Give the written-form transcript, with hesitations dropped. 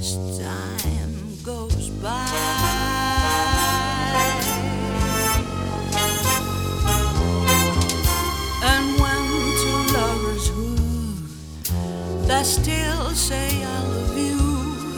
as time goes by. And when two lovers woo, they still say I love